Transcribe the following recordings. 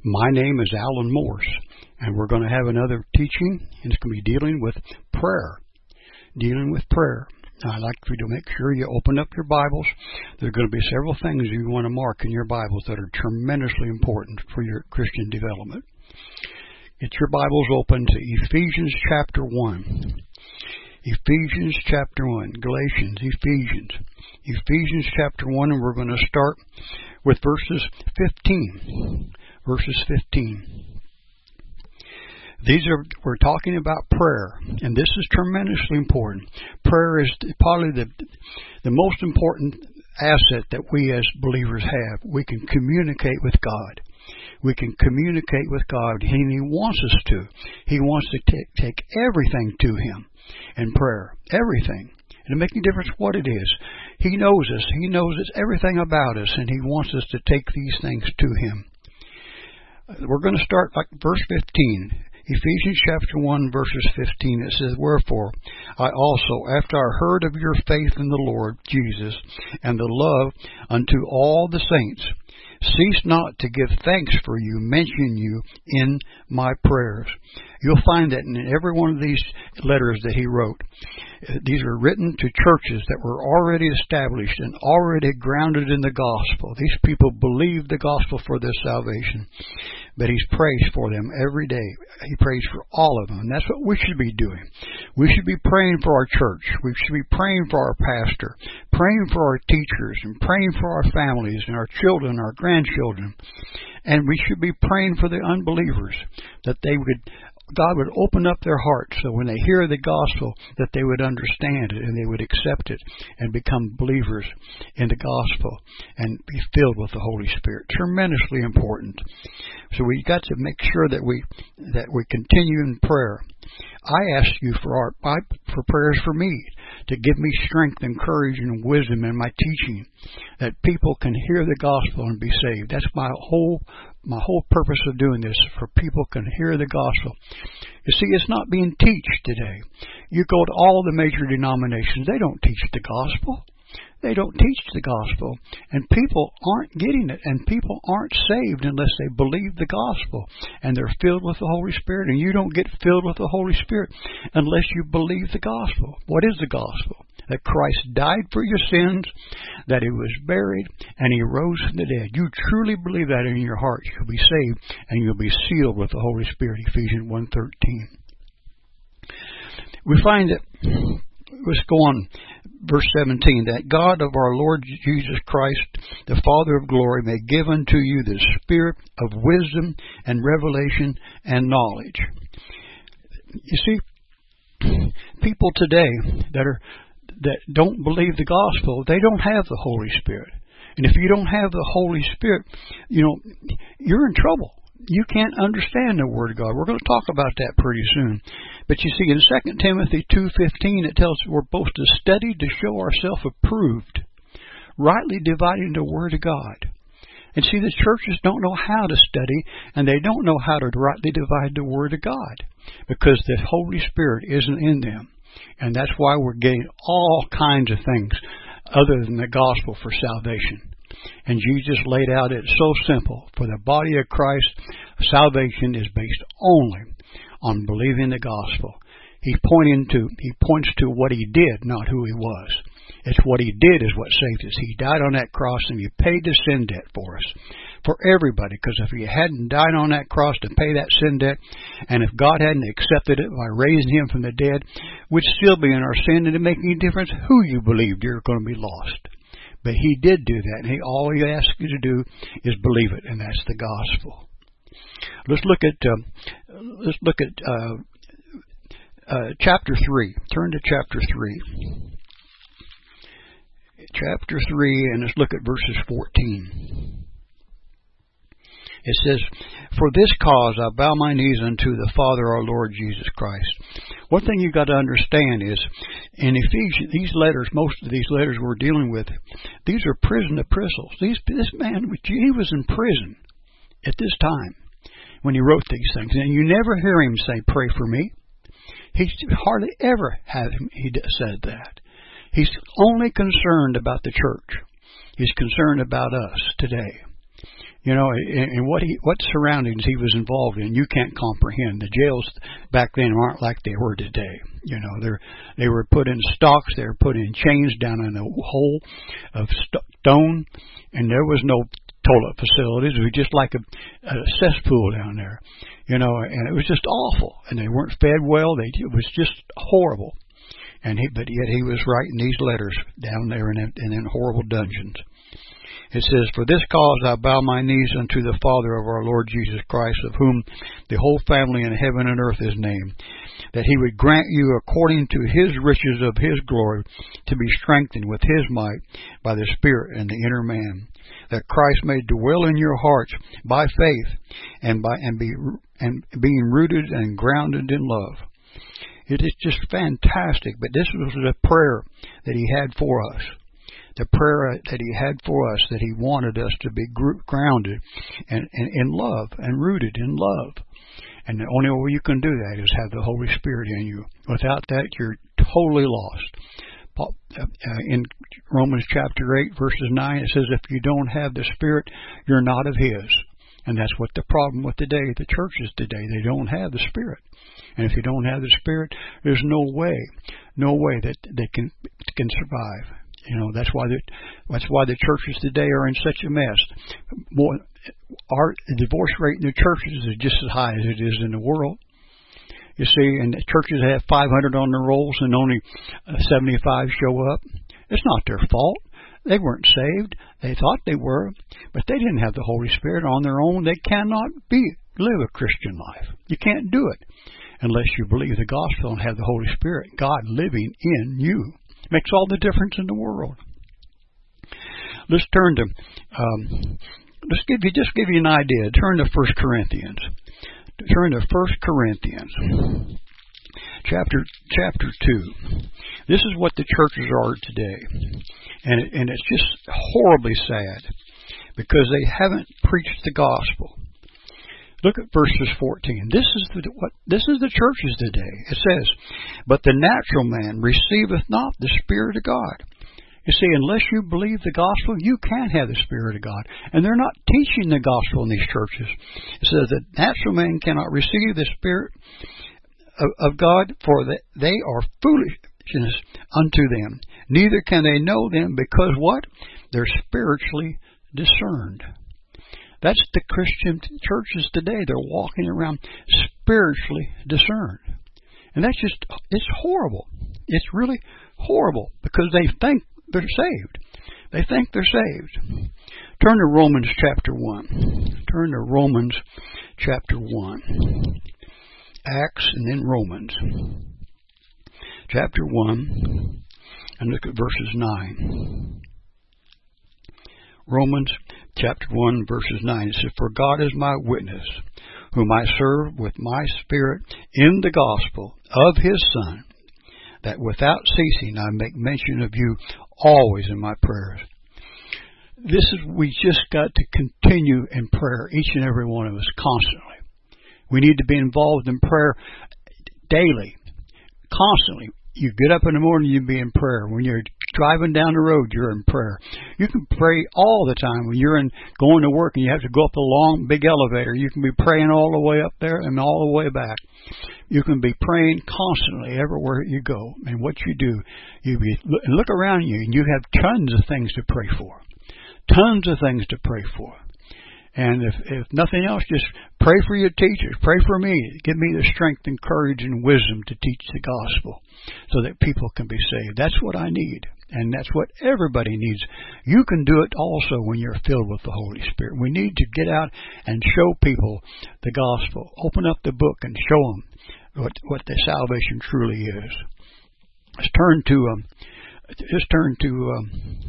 My name is Alan Morse, and we're going to have another teaching, and it's going to be dealing with prayer. Now, I'd like for you to make sure you open up your Bibles. There are going to be several things you want to mark in your Bibles that are tremendously important for your Christian development. Get your Bibles open to Ephesians chapter 1. Ephesians chapter 1. Galatians, Ephesians chapter 1, and we're going to start with verses 15. Verses 15. We're talking about prayer, and this is tremendously important. Prayer is probably the most important asset that we as believers have. We can communicate with God. We can communicate with God, and He wants us to. He wants to take everything to Him in prayer. Everything. It'll make no difference what it is. He knows us. He knows everything about us, and He wants us to take these things to Him. We're going to start like verse 15. Ephesians chapter 1, verses 15. It says, "Wherefore I also, after I heard of your faith in the Lord Jesus, and the love unto all the saints, cease not to give thanks for you, mention you in my prayers." You'll find that in every one of these letters that he wrote. These are written to churches that were already established and already grounded in the gospel. These people believed the gospel for their salvation. But he's prays for them every day. He prays for all of them. And that's what we should be doing. We should be praying for our church. We should be praying for our pastor, praying for our teachers, and praying for our families and our children, our grandchildren. And we should be praying for the unbelievers, that God would open up their hearts so when they hear the gospel that they would understand it and they would accept it and become believers in the gospel and be filled with the Holy Spirit. Tremendously important. So we got to make sure that we continue in prayer. I ask you for prayers for me, to give me strength and courage and wisdom in my teaching, that people can hear the gospel and be saved. That's my whole purpose of doing this, for people can hear the gospel. You see, it's not being taught today. You go to all the major denominations, they don't teach the gospel. They don't teach the gospel, and people aren't getting it, and people aren't saved unless they believe the gospel, and they're filled with the Holy Spirit, and you don't get filled with the Holy Spirit unless you believe the gospel. What is the gospel? That Christ died for your sins, that He was buried, and He rose from the dead. You truly believe that in your heart, you'll be saved, and you'll be sealed with the Holy Spirit, Ephesians 1:13. We find that, let's go on, verse 17, that God of our Lord Jesus Christ, the Father of glory, may give unto you the spirit of wisdom and revelation and knowledge. You see, people today that don't believe the gospel, they don't have the Holy Spirit. And if you don't have the Holy Spirit, you're in trouble. You can't understand the Word of God. We're going to talk about that pretty soon. But you see, in 2 Timothy 2:15, it tells us we're supposed to study to show ourselves approved, rightly dividing the Word of God. And see, the churches don't know how to study, and they don't know how to rightly divide the Word of God, because the Holy Spirit isn't in them. And that's why we're getting all kinds of things other than the gospel for salvation. And Jesus laid out it so simple. For the body of Christ, salvation is based only on believing the gospel. He points to what He did, not who He was. It's what He did is what saved us. He died on that cross, and He paid the sin debt for us, for everybody. Because if He hadn't died on that cross to pay that sin debt, and if God hadn't accepted it by raising Him from the dead, we'd still be in our sin, and it'd make any difference who you believed. You're going to be lost. But He did do that, and all He asks you to do is believe it, and that's the gospel. Let's look at chapter 3. Turn to chapter 3. Chapter 3, and let's look at verses 14. It says, "For this cause I bow my knees unto the Father, our Lord Jesus Christ." One thing you've got to understand is, in Ephesians, these letters, most of these letters we're dealing with, these are prison epistles. This man, he was in prison at this time when he wrote these things. And you never hear him say, "Pray for me." He hardly ever he said that. He's only concerned about the church. He's concerned about us today. You know, and what surroundings he was involved in, you can't comprehend. The jails back then aren't like they were today. You know, they were put in stocks, they were put in chains down in a hole of stone, and there was no toilet facilities. It was just like a cesspool down there. You know, and it was just awful. And they weren't fed well. It was just horrible. But yet he was writing these letters down there in horrible dungeons. It says, "For this cause I bow my knees unto the Father of our Lord Jesus Christ, of whom the whole family in heaven and earth is named, that he would grant you according to his riches of his glory to be strengthened with his might by the Spirit in the inner man, that Christ may dwell in your hearts by faith and being rooted and grounded in love." It is just fantastic, but this was the prayer that he had for us. The prayer that he had for us, that he wanted us to be grounded and in love and rooted in love. And the only way you can do that is have the Holy Spirit in you. Without that, you're totally lost. In Romans chapter 8, verses 9, it says, if you don't have the Spirit, you're not of his. And that's what the problem with today, the churches today. They don't have the Spirit. And if you don't have the Spirit, there's no way that they can survive. You know, that's why the churches today are in such a mess. The divorce rate in the churches is just as high as it is in the world. You see, and the churches have 500 on the rolls and only 75 show up. It's not their fault. They weren't saved. They thought they were, but they didn't have the Holy Spirit on their own. They cannot live a Christian life. You can't do it unless you believe the gospel and have the Holy Spirit, God living in you. Makes all the difference in the world. Let's turn to, just give you an idea. Turn to 1 Corinthians. Turn to 1 Corinthians, chapter 2. This is what the churches are today. And it's just horribly sad because they haven't preached the gospel. Look at verses 14. This is the churches today. It says, "But the natural man receiveth not the Spirit of God." You see, unless you believe the gospel, you can't have the Spirit of God. And they're not teaching the gospel in these churches. It says that natural man cannot receive the Spirit of God, for they are foolishness unto them. Neither can they know them, because what? They're spiritually discerned. That's the Christian churches today. They're walking around spiritually discerned. And it's horrible. It's really horrible because they think they're saved. They think they're saved. Turn to Romans chapter 1. Turn to Romans chapter 1. Acts and then Romans. Chapter 1. And look at verses 9. Romans chapter 1, verses 9. It says, "For God is my witness, whom I serve with my spirit in the gospel of his Son, that without ceasing I make mention of you always in my prayers." We just got to continue in prayer, each and every one of us, constantly. We need to be involved in prayer daily, constantly. You get up in the morning, you be in prayer. When you're driving down the road, you're in prayer. You can pray all the time. When you're going to work and you have to go up a long, big elevator, you can be praying all the way up there and all the way back. You can be praying constantly everywhere you go. And what you do, look around you, and you have tons of things to pray for. Tons of things to pray for. And if nothing else, just pray for your teachers. Pray for me. Give me the strength and courage and wisdom to teach the gospel so that people can be saved. That's what I need. And that's what everybody needs. You can do it also when you're filled with the Holy Spirit. We need to get out and show people the gospel. Open up the book and show them what the salvation truly is. Let's turn to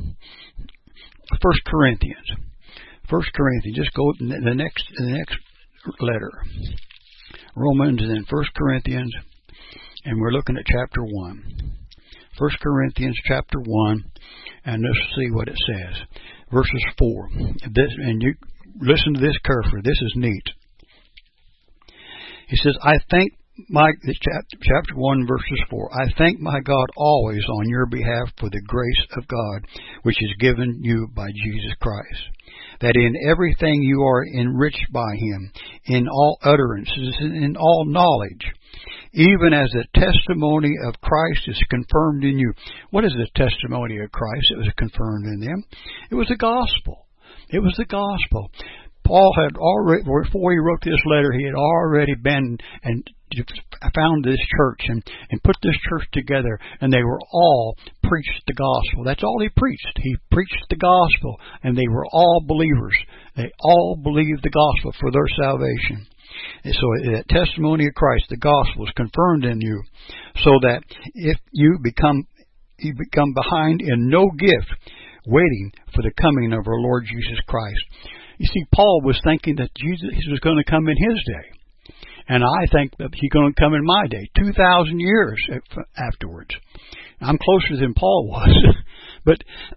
1 Corinthians. 1 Corinthians, just go to the next letter. Romans and then 1 Corinthians, and we're looking at chapter 1. 1 Corinthians chapter 1, and let's see what it says. Verses 4. And you listen to this carefully. This is neat. He says, chapter 1, verses 4, "I thank my God always on your behalf for the grace of God, which is given you by Jesus Christ, that in everything you are enriched by Him, in all utterances and in all knowledge, even as the testimony of Christ is confirmed in you. What is the testimony of Christ that was confirmed in them? It was the gospel. It was the gospel. Paul had already, before he wrote this letter, he had already been and found this church and put this church together, and they were all preached the gospel. That's all he preached. He preached the gospel, and they were all believers. They all believed the gospel for their salvation. And so that testimony of Christ, the gospel, is confirmed in you, so that if you become behind in no gift, waiting for the coming of our Lord Jesus Christ. You see, Paul was thinking that Jesus was going to come in his day. And I think that He's going to come in my day, 2,000 years afterwards. I'm closer than Paul was. But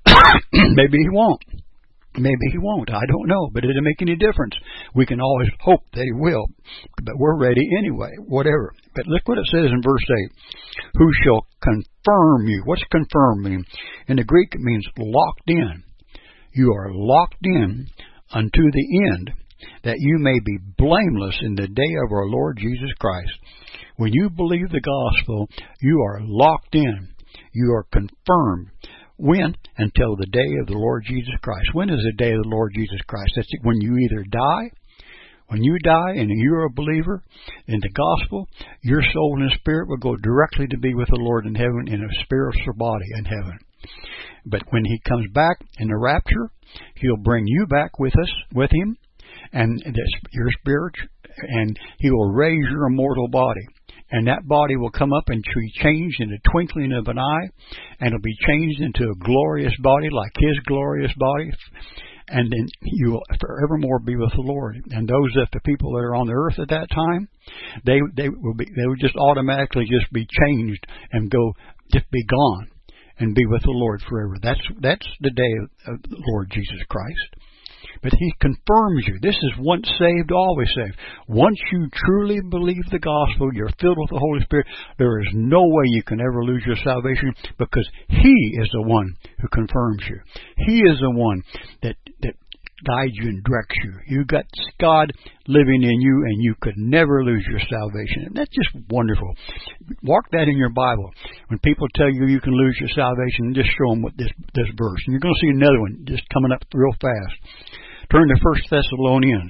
maybe He won't. Maybe He won't. I don't know. But it doesn't make any difference. We can always hope that He will. But we're ready anyway, whatever. But look what it says in verse 8. Who shall confirm you? What's confirm mean? In the Greek it means locked in. You are locked in unto the end, that you may be blameless in the day of our Lord Jesus Christ. When you believe the gospel, you are locked in. You are confirmed. When? Until the day of the Lord Jesus Christ. When is the day of the Lord Jesus Christ? That's when you either die. When you die and you're a believer in the gospel, your soul and spirit will go directly to be with the Lord in heaven in a spiritual body in heaven. But when He comes back in the rapture, He'll bring you back with Him, and your spirit, and He will raise your immortal body. And that body will come up and be changed in the twinkling of an eye, and it'll be changed into a glorious body like His glorious body. And then you will forevermore be with the Lord. And the people that are on the earth at that time, they would just automatically just be changed and just be gone and be with the Lord forever. That's the day of the Lord Jesus Christ. But He confirms you. This is once saved, always saved. Once you truly believe the gospel, you're filled with the Holy Spirit, there is no way you can ever lose your salvation, because He is the one who confirms you. He is the one that guides you and directs you. You've got God living in you, and you could never lose your salvation. And that's just wonderful. Mark that in your Bible. When people tell you you can lose your salvation, just show them what this verse. And you're going to see another one just coming up real fast. Turn to 1 Thessalonians,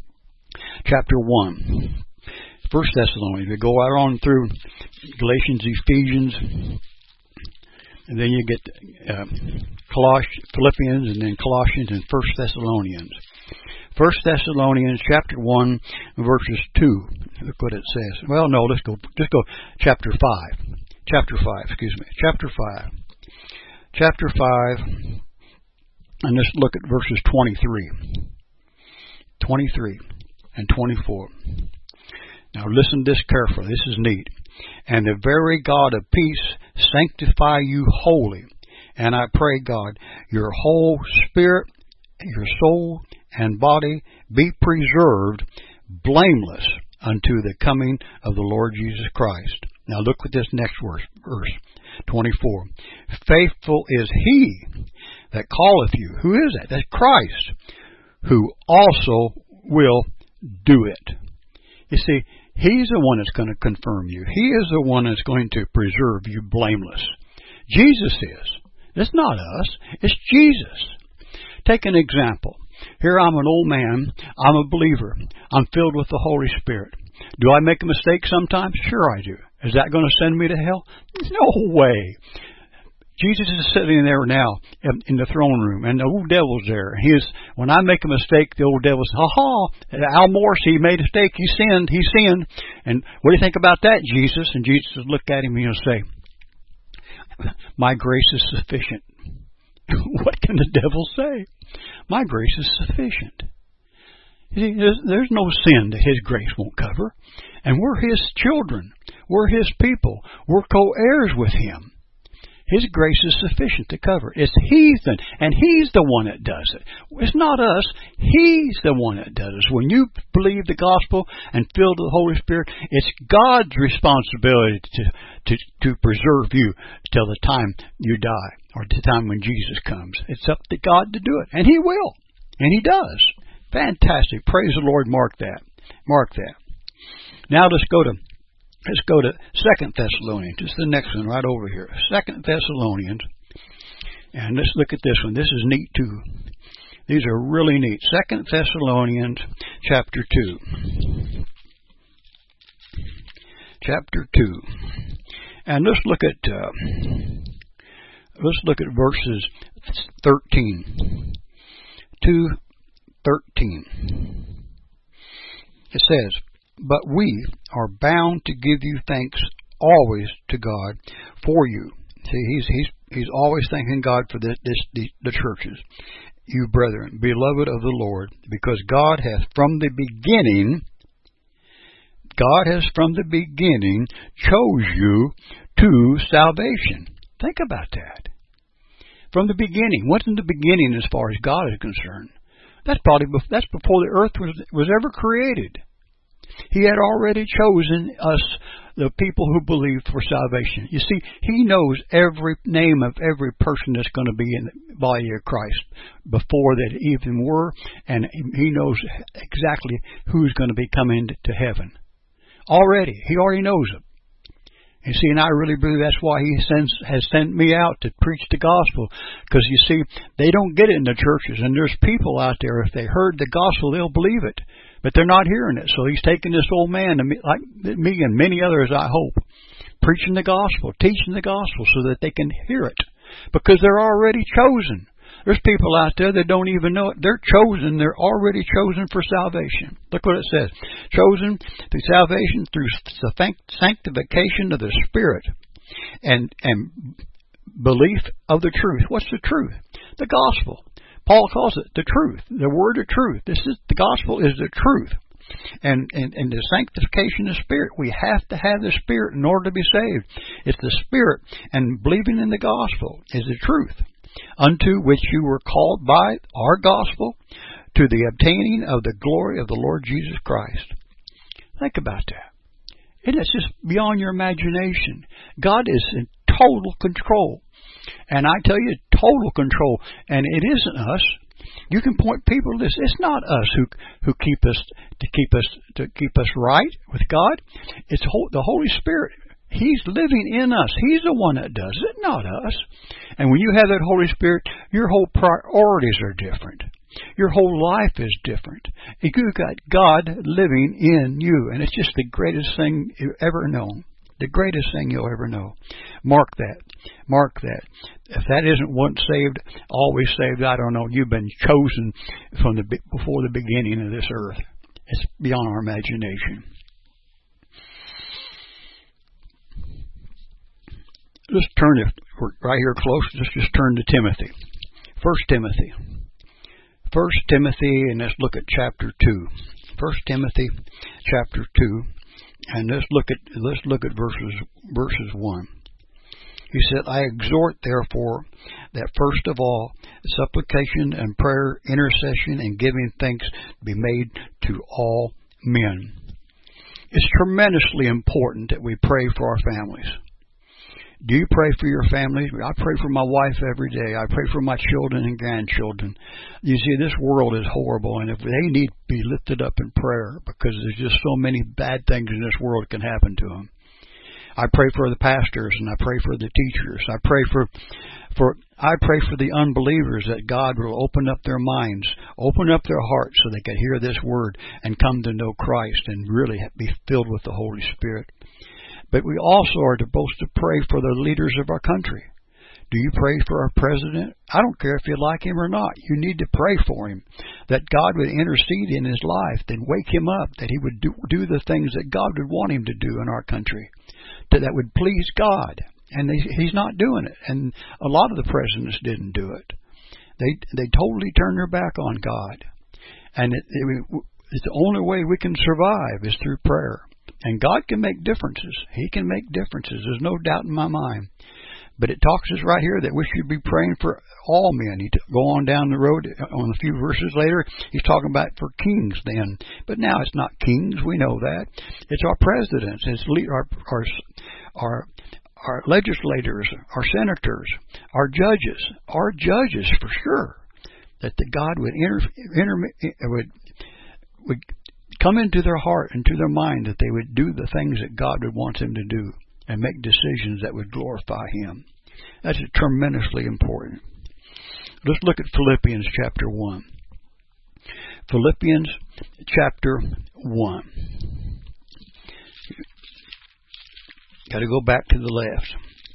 chapter 1. 1 Thessalonians. We go right on through Galatians, Ephesians, and then you get Philippians, and then Colossians, and 1 Thessalonians. 1 Thessalonians, chapter 1, verses 2. Look what it says. Well, no, just go chapter 5. Chapter 5. Chapter 5. And let's look at verses 23 and 24. Now listen to this carefully. This is neat. And the very God of peace sanctify you wholly. And I pray, God, your whole spirit, your soul, and body be preserved blameless unto the coming of the Lord Jesus Christ. Now look at this next verse 24. Faithful is He that calleth you. Who is that? That's Christ, who also will do it. You see, He's the one that's going to confirm you. He is the one that's going to preserve you blameless. Jesus is. It's not us. It's Jesus. Take an example. Here I'm an old man. I'm a believer. I'm filled with the Holy Spirit. Do I make a mistake sometimes? Sure I do. Is that going to send me to hell? No way. Jesus is sitting there now in the throne room, and the old devil's there. When I make a mistake, the old devil says, Al Morse, he made a mistake. He sinned. And what do you think about that, Jesus? And Jesus would look at him and he'll say, my grace is sufficient. What can the devil say? My grace is sufficient. You see, there's no sin that His grace won't cover. And we're His children. We're His people. We're co-heirs with Him. His grace is sufficient to cover. It's heathen, and He's the one that does it. It's not us. He's the one that does it. When you believe the gospel and filled with the Holy Spirit, it's God's responsibility to preserve you till the time you die, or the time when Jesus comes. It's up to God to do it, and He will. And He does. Fantastic. Praise the Lord. Mark that. Mark that. Now let's go to 2 Thessalonians. It's the next one right over here. 2 Thessalonians. And let's look at this one. This is neat too. These are really neat. 2 Thessalonians chapter 2. Chapter 2. And let's look at verses 13. 2:13. It says, "But we are bound to give you thanks always to God for you." See, he's always thanking God for the churches. "You brethren, beloved of the Lord, because God has from the beginning chose you to salvation." Think about that. From the beginning. What's in the beginning as far as God is concerned? That's before the earth was ever created. He had already chosen us, the people who believe, for salvation. You see, He knows every name of every person that's going to be in the body of Christ before they even were, and He knows exactly who's going to be coming to heaven. Already. He already knows them. You see, and I really believe that's why He has sent me out to preach the gospel. Because, you see, they don't get it in the churches. And there's people out there, if they heard the gospel, they'll believe it. But they're not hearing it. So He's taking this old man, like me and many others, I hope, preaching the gospel, teaching the gospel so that they can hear it. Because they're already chosen. There's people out there that don't even know it. They're chosen. They're already chosen for salvation. Look what it says. Chosen through salvation, through the sanctification of the Spirit and belief of the truth. What's the truth? The gospel. Paul calls it the truth. The word of truth. The gospel is the truth. And the sanctification of the Spirit. We have to have the Spirit in order to be saved. It's the Spirit, and believing in the gospel is the truth. Unto which you were called by our gospel to the obtaining of the glory of the Lord Jesus Christ. Think about that. And it's just beyond your imagination. God is in total control. And I tell you, total control. And it isn't us. You can point people to this. It's not us who keep us right with God. It's the Holy Spirit. He's living in us. He's the one that does it, not us. And when you have that Holy Spirit, your whole priorities are different. Your whole life is different. You've got God living in you, and it's just the greatest thing you've ever known. The greatest thing you'll ever know. Mark that. Mark that. If that isn't once saved, always saved, I don't know. You've been chosen before the beginning of this earth. It's beyond our imagination. Let's turn it right here close. Let's just turn to Timothy. 1 Timothy. 1 Timothy, and let's look at chapter 2. 1 Timothy chapter 2, and let's look at verses 1. He said, "I exhort therefore that first of all supplication and prayer, intercession, and giving thanks be made to all men." It's tremendously important that we pray for our families. Do you pray for your family? I pray for my wife every day. I pray for my children and grandchildren. You see, this world is horrible, and if they need to be lifted up in prayer, because there's just so many bad things in this world that can happen to them. I pray for the pastors, and I pray for the teachers. I pray for the unbelievers, that God will open up their minds, open up their hearts, so they can hear this word and come to know Christ and really be filled with the Holy Spirit. But we also are supposed to pray for the leaders of our country. Do you pray for our president? I don't care if you like him or not. You need to pray for him, that God would intercede in his life, then wake him up, that he would do the things that God would want him to do in our country, that would please God. And he's not doing it. And a lot of the presidents didn't do it. They totally turned their back on God. And it's the only way we can survive is through prayer. And God can make differences. He can make differences. There's no doubt in my mind. But it talks us right here that we should be praying for all men. You go on down the road, on a few verses later, he's talking about for kings then. But now it's not kings. We know that. It's our presidents. It's our legislators, our senators, our judges for sure. that the God would come into their heart, into their mind, that they would do the things that God would want them to do and make decisions that would glorify Him. That's tremendously important. Let's look at Philippians chapter 1. Philippians chapter 1. Got to go back to the left.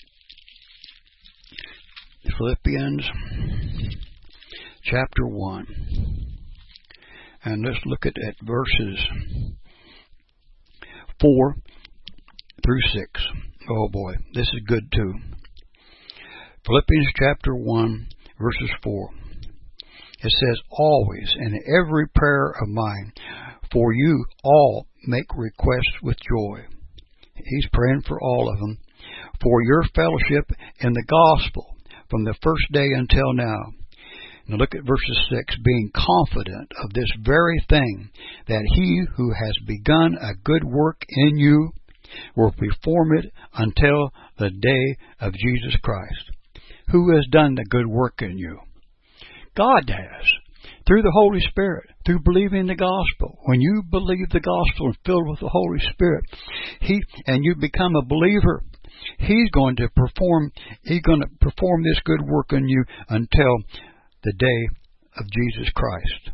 Philippians chapter 1. And let's look at verses 4 through 6. Oh boy, this is good too. Philippians chapter 1, verses 4. It says, always in every prayer of mine, for you all make requests with joy. He's praying for all of them, for your fellowship in the gospel from the first day until now. Now look at verses 6, being confident of this very thing, that he who has begun a good work in you will perform it until the day of Jesus Christ. Who has done the good work in you? God has. Through the Holy Spirit, through believing the gospel. When you believe the gospel and filled with the Holy Spirit, and you become a believer, He's going to perform this good work in you until the day of Jesus Christ.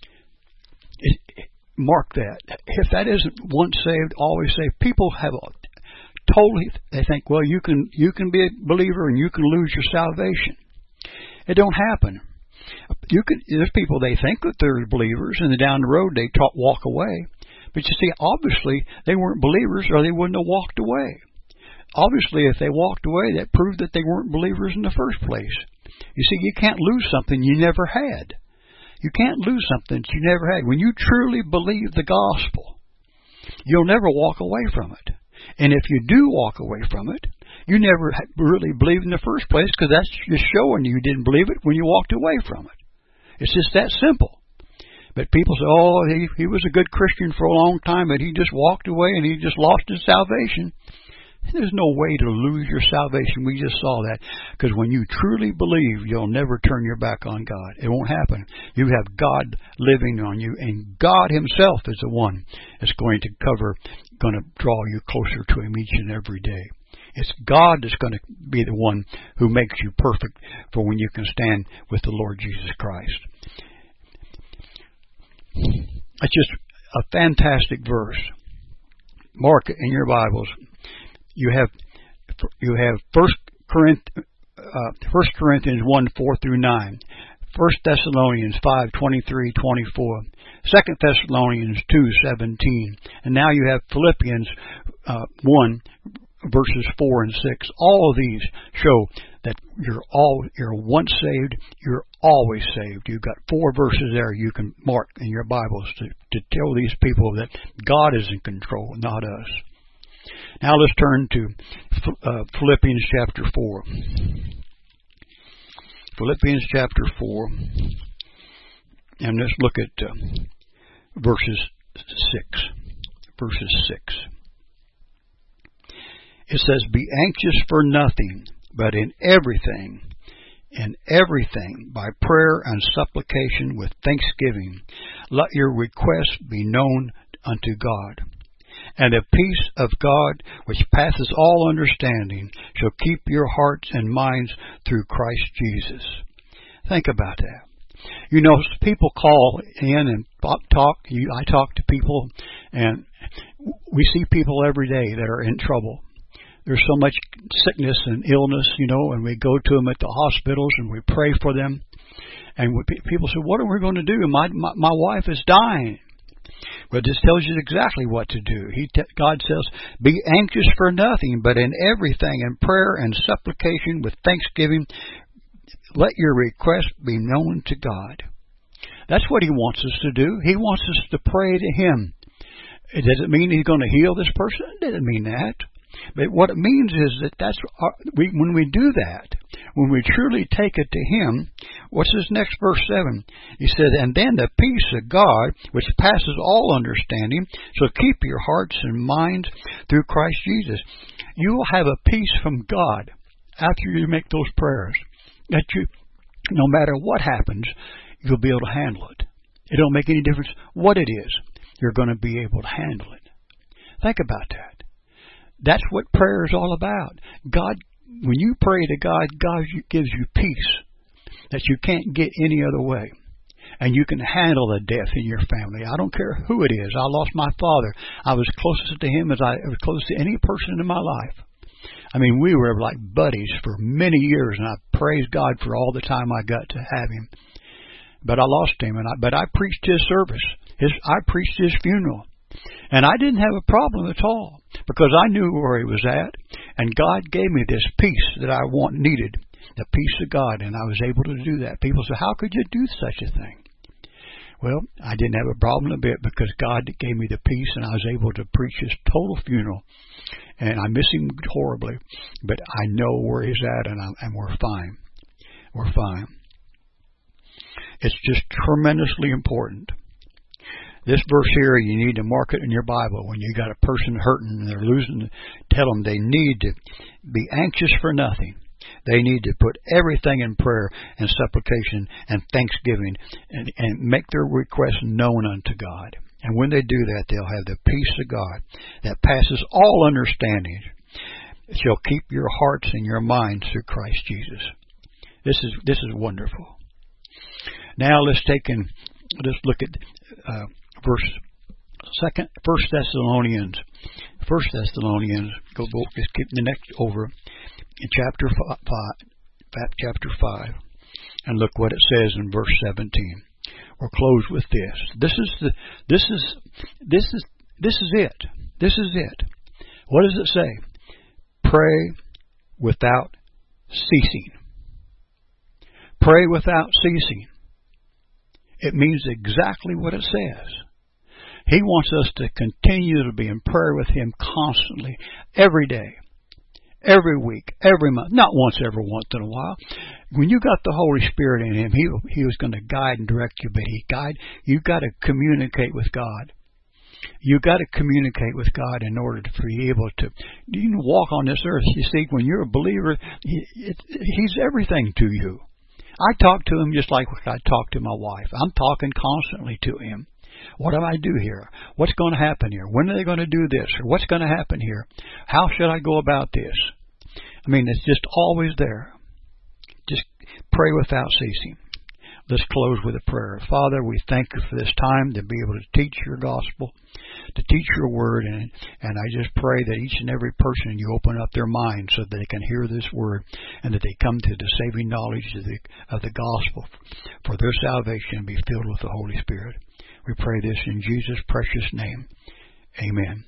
Mark that. If that isn't once saved, always saved, people have they think, well, you can be a believer and you can lose your salvation. It don't happen. There's people, they think that they're believers, and then down the road they walk away. But you see, obviously they weren't believers, or they wouldn't have walked away. Obviously, if they walked away, that proved that they weren't believers in the first place. You see, you can't lose something you never had. You can't lose something that you never had. When you truly believe the gospel, you'll never walk away from it. And if you do walk away from it, you never really believed in the first place, because that's just showing you didn't believe it when you walked away from it. It's just that simple. But people say, oh, he was a good Christian for a long time, but he just walked away and he just lost his salvation. There's no way to lose your salvation. We just saw that. Because when you truly believe, you'll never turn your back on God. It won't happen. You have God living on you, and God Himself is the one that's going to draw you closer to Him each and every day. It's God that's going to be the one who makes you perfect for when you can stand with the Lord Jesus Christ. It's just a fantastic verse. Mark it in your Bibles. You have 1 Corinthians 1, 4 through 9. 1 Thessalonians 5, 23, 24. 2 Thessalonians 2, 17. And now you have Philippians 1, verses 4 and 6. All of these show that you're once saved, you're always saved. You've got 4 verses there you can mark in your Bibles to tell these people that God is in control, not us. Now let's turn to Philippians chapter 4. Philippians chapter 4. And let's look at verses 6. Verses 6. It says, be anxious for nothing, but in everything, by prayer and supplication with thanksgiving, let your requests be known unto God. And the peace of God, which passes all understanding, shall keep your hearts and minds through Christ Jesus. Think about that. You know, people call in and talk. I talk to people, and we see people every day that are in trouble. There's so much sickness and illness, and we go to them at the hospitals and we pray for them. And people say, what are we going to do? My wife is dying. But this tells you exactly what to do. God says, be anxious for nothing, but in everything, in prayer and supplication with thanksgiving, let your requests be known to God. That's what He wants us to do. He wants us to pray to Him. Does it mean He's going to heal this person? It doesn't mean that. But what it means is that when we do that, when we truly take it to Him, what's this next verse 7? He said, and then the peace of God, which passes all understanding, shall keep your hearts and minds through Christ Jesus. You will have a peace from God after you make those prayers. That no matter what happens, you'll be able to handle it. It don't make any difference what it is. You're going to be able to handle it. Think about that. That's what prayer is all about. God, when you pray to God, God gives you peace that you can't get any other way. And you can handle the death in your family. I don't care who it is. I lost my father. I was closest to him as I was close to any person in my life. I mean, we were like buddies for many years, and I praise God for all the time I got to have him. But I lost him, but I preached his service. I preached his funeral. And I didn't have a problem at all because I knew where he was at. And God gave me this peace that I needed, the peace of God, and I was able to do that. People say, how could you do such a thing? Well, I didn't have a problem a bit because God gave me the peace, and I was able to preach his total funeral. And I miss him horribly, but I know where he's at, and we're fine. We're fine. It's just tremendously important. This verse here, you need to mark it in your Bible. When you got a person hurting and they're losing, tell them they need to be anxious for nothing. They need to put everything in prayer and supplication and thanksgiving and make their requests known unto God. And when they do that, they'll have the peace of God that passes all understanding. It shall keep your hearts and your minds through Christ Jesus. This is wonderful. Now let's look at First Thessalonians. Just keep the next over in chapter 5, and look what it says in verse 17. We'll close with this. This is it. What does it say? Pray without ceasing. Pray without ceasing. It means exactly what it says. He wants us to continue to be in prayer with him constantly, every day, every week, every month, not every once in a while. When you got the Holy Spirit in him, he was going to guide and direct you, but you've got to communicate with God. You've got to communicate with God in order to be able to walk on this earth. You see, when you're a believer, he's everything to you. I talk to him just like I talk to my wife. I'm talking constantly to him. What do I do here? What's going to happen here? When are they going to do this? Or what's going to happen here? How should I go about this? I mean, it's just always there. Just pray without ceasing. Let's close with a prayer. Father, we thank you for this time to be able to teach your gospel, to teach your word, and I just pray that each and every person, you open up their minds so that they can hear this word and that they come to the saving knowledge of the gospel for their salvation and be filled with the Holy Spirit. We pray this in Jesus' precious name. Amen.